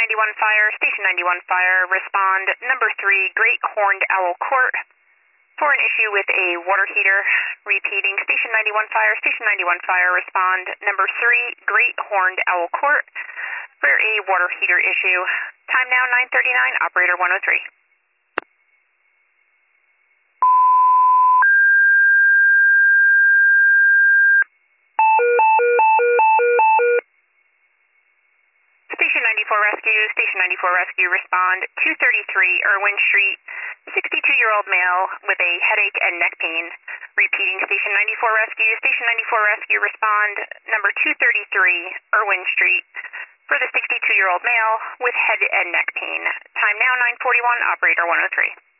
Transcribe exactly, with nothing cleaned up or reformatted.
ninety-one Fire, Station ninety-one Fire, respond number three, Great Horned Owl Court, for an issue with a water heater. Repeating, Station ninety-one Fire, Station ninety-one Fire, respond number three, Great Horned Owl Court, for a water heater issue. Time now nine thirty-nine, operator one oh three. Station ninety-four Rescue, Station ninety-four Rescue, respond two thirty-three Irwin Street, sixty-two-year-old male with a headache and neck pain. Repeating, Station ninety-four Rescue, Station ninety-four Rescue, respond number two thirty-three Irwin Street for the sixty-two-year-old male with head and neck pain. Time now nine forty-one, operator one oh three.